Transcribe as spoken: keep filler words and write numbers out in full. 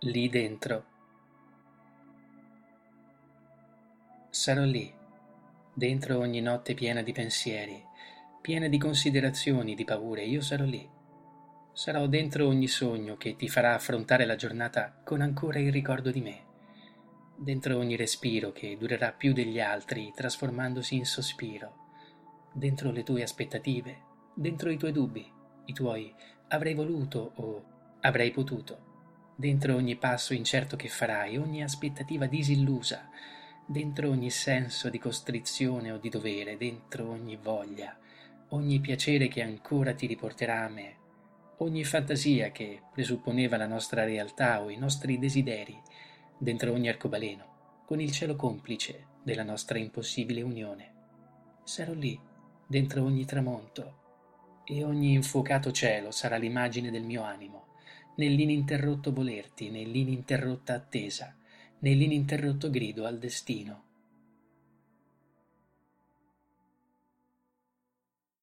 Lì dentro. Sarò lì, dentro ogni notte piena di pensieri, piena di considerazioni, di paure, io sarò lì. Sarò dentro ogni sogno che ti farà affrontare la giornata con ancora il ricordo di me, dentro ogni respiro che durerà più degli altri, trasformandosi in sospiro, dentro le tue aspettative, dentro i tuoi dubbi, i tuoi avrei voluto o avrei potuto, dentro ogni passo incerto che farai, ogni aspettativa disillusa, dentro ogni senso di costrizione o di dovere, dentro ogni voglia, ogni piacere che ancora ti riporterà a me, ogni fantasia che presupponeva la nostra realtà o i nostri desideri, dentro ogni arcobaleno, con il cielo complice della nostra impossibile unione. Sarò lì, dentro ogni tramonto, e ogni infuocato cielo sarà l'immagine del mio animo, nell'ininterrotto volerti, nell'ininterrotta attesa, nell'ininterrotto grido al destino.